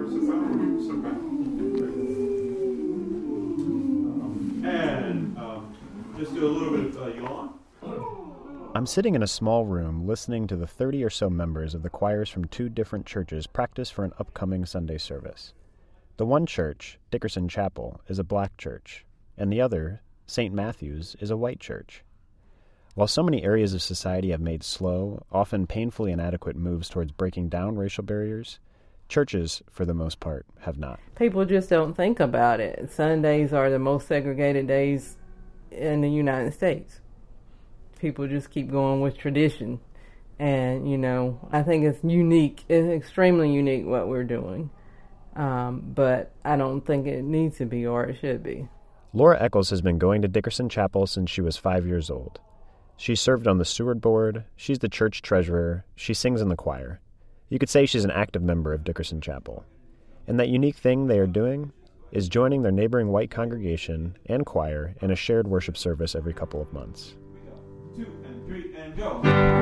And just do a little bit of yawn. I'm sitting in a small room listening to the 30 or so members of the choirs from 2 different churches practice for an upcoming Sunday service. The one church, Dickerson Chapel, is a black church, and the other, St. Matthew's, is a white church. While so many areas of society have made slow, often painfully inadequate moves towards breaking down racial barriers, churches, for the most part, have not. People just don't think about it. Sundays are the most segregated days in the United States. People just keep going with tradition. And, I think it's unique. It's extremely unique what we're doing. But I don't think it needs to be or it should be. Laura Eccles has been going to Dickerson Chapel since she was 5 years old. She served on the steward board, she's the church treasurer, she sings in the choir. You could say she's an active member of Dickerson Chapel. And that unique thing they are doing is joining their neighboring white congregation and choir in a shared worship service every couple of months. 2 and 3 and go.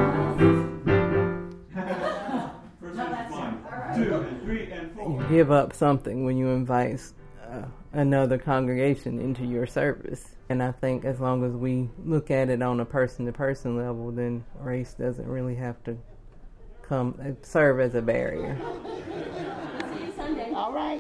First one's fine. 2 and 3 and 4. You give up something when you invite another congregation into your service. And I think as long as we look at it on a person-to-person level, then race doesn't really have to serve as a barrier. See you Sunday. All right.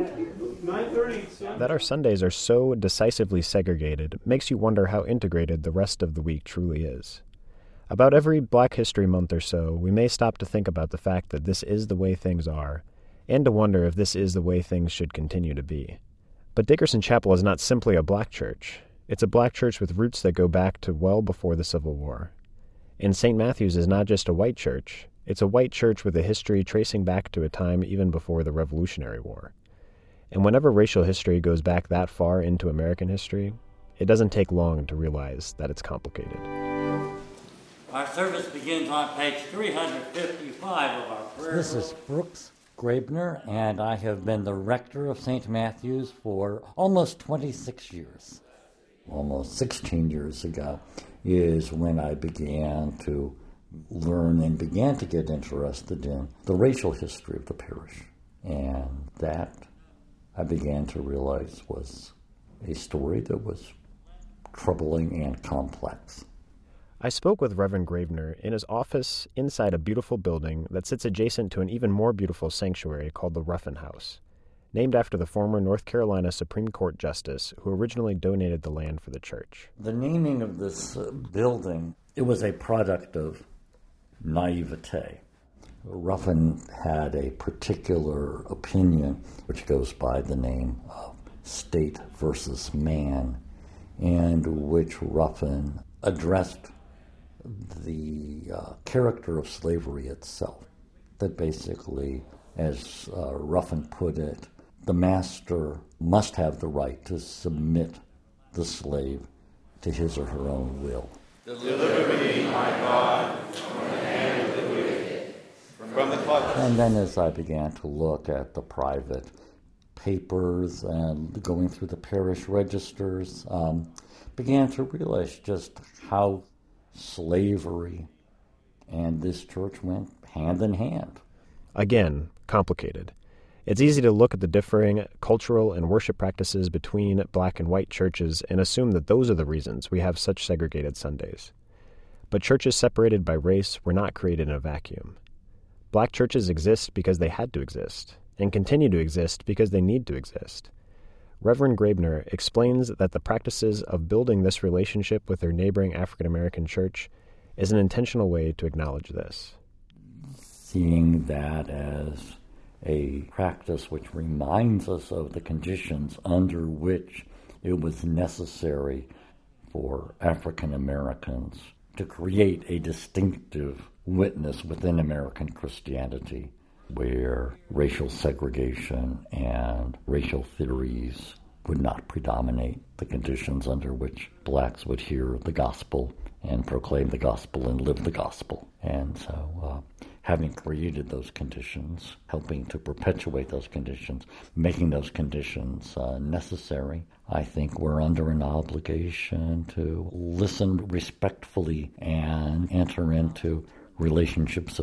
9:30. That our Sundays are so decisively segregated makes you wonder how integrated the rest of the week truly is. About every Black History Month or so, we may stop to think about the fact that this is the way things are, and to wonder if this is the way things should continue to be. But Dickerson Chapel is not simply a black church. It's a black church with roots that go back to well before the Civil War. And St. Matthew's is not just a white church. It's a white church with a history tracing back to a time even before the Revolutionary War. And whenever racial history goes back that far into American history, it doesn't take long to realize that it's complicated. Our service begins on page 355 of our prayer. This is Brooks Grabner, and I have been the rector of St. Matthew's for almost 26 years. Almost 16 years ago is when I began to learn and began to get interested in the racial history of the parish. And that, I began to realize, was a story that was troubling and complex. I spoke with Reverend Grabner in his office inside a beautiful building that sits adjacent to an even more beautiful sanctuary called the Ruffin House, named after the former North Carolina Supreme Court justice who originally donated the land for the church. The naming of this building, it was a product of naivete. Ruffin had a particular opinion which goes by the name of state versus man, and which Ruffin addressed the character of slavery itself. That basically, as Ruffin put it, the master must have the right to submit the slave to his or her own will. Deliver me, my God, from the hand of the wicked, from the clutches. And then as I began to look at the private papers and going through the parish registers, began to realize just how slavery and this church went hand in hand. Again, complicated. It's easy to look at the differing cultural and worship practices between black and white churches and assume that those are the reasons we have such segregated Sundays. But churches separated by race were not created in a vacuum. Black churches exist because they had to exist, and continue to exist because they need to exist. Reverend Grabner explains that the practices of building this relationship with their neighboring African American church is an intentional way to acknowledge this. Seeing that as a practice which reminds us of the conditions under which it was necessary for African Americans to create a distinctive witness within American Christianity, where racial segregation and racial theories would not predominate, the conditions under which blacks would hear the gospel and proclaim the gospel and live the gospel. And so having created those conditions, helping to perpetuate those conditions, making those conditions necessary, I think we're under an obligation to listen respectfully and enter into relationships of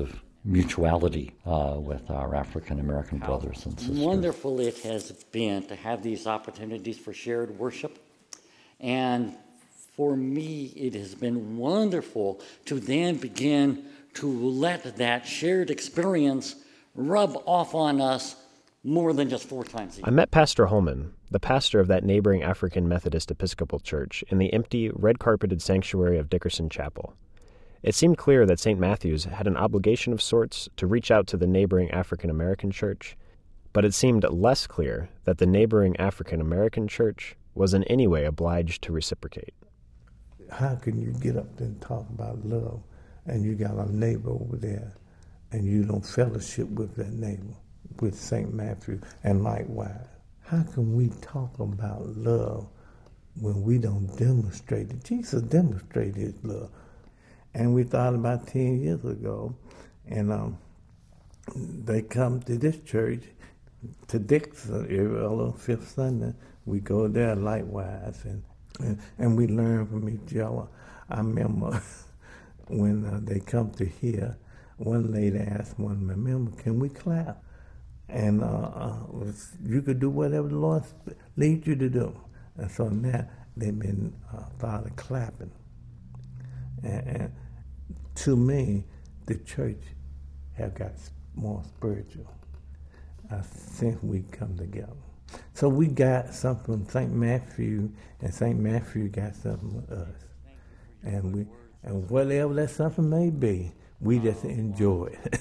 mutuality with our African American brothers and sisters. Wonderful it has been to have these opportunities for shared worship. And for me, it has been wonderful to then begin to let that shared experience rub off on us more than just 4 times a year. I met Pastor Holman, the pastor of that neighboring African Methodist Episcopal Church, in the empty, red-carpeted sanctuary of Dickerson Chapel. It seemed clear that St. Matthew's had an obligation of sorts to reach out to the neighboring African American church, but it seemed less clear that the neighboring African American church was in any way obliged to reciprocate. How can you get up there and talk about love, and you got a neighbor over there, and you don't fellowship with that neighbor, with St. Matthew, and likewise? How can we talk about love when we don't demonstrate it? Jesus demonstrated his love. And we thought about 10 years ago, and they come to this church, to Dixon, every other fifth Sunday. We go there likewise, and we learn from each other. I remember when they come to here, one lady asked one member, "Can we clap?" And you could do whatever the Lord leads you to do. And so now they've been started clapping. And to me, the church have got more spiritual since we come together. So we got something from St. Matthew, and St. Matthew got something from us. And whatever that something may be, we just enjoy it.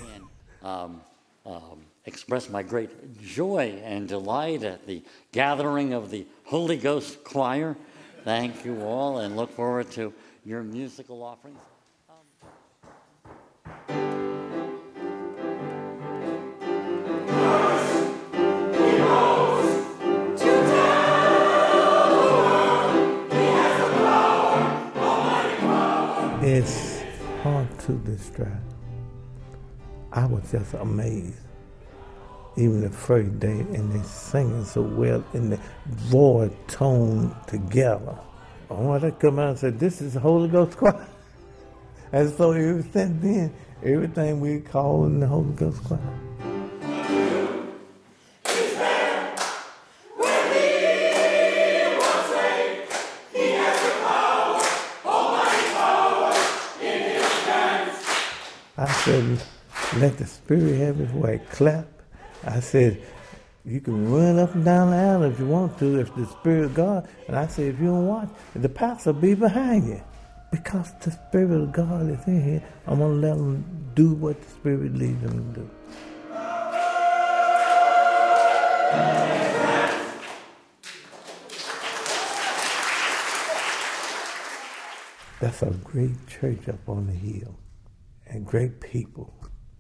Express my great joy and delight at the gathering of the Holy Ghost Choir. Thank you all, and look forward to your musical offerings. It's hard to describe. I was just amazed. Even the first day, and they singing so well, and the voice tone together. I want to come out and say, "This is the Holy Ghost choir." And so ever since then, everything we call in the Holy Ghost choir. I said, let the Spirit have his way. Clap. I said, you can run up and down the aisle if you want to, if the Spirit of God. And I said, if you don't watch, the pastor will be behind you. Because the Spirit of God is in here, I'm going to let them do what the Spirit leads them to do. That's a great church up on the hill. And great people,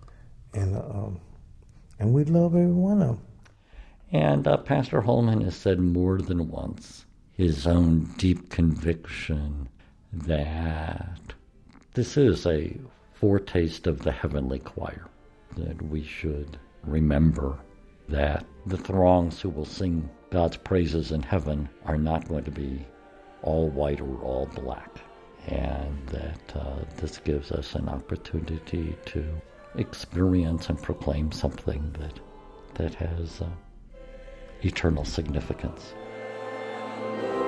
and we love every one of them. And Pastor Holman has said more than once his own deep conviction that this is a foretaste of the heavenly choir, that we should remember that the throngs who will sing God's praises in heaven are not going to be all white or all black. And that this gives us an opportunity to experience and proclaim something that has eternal significance.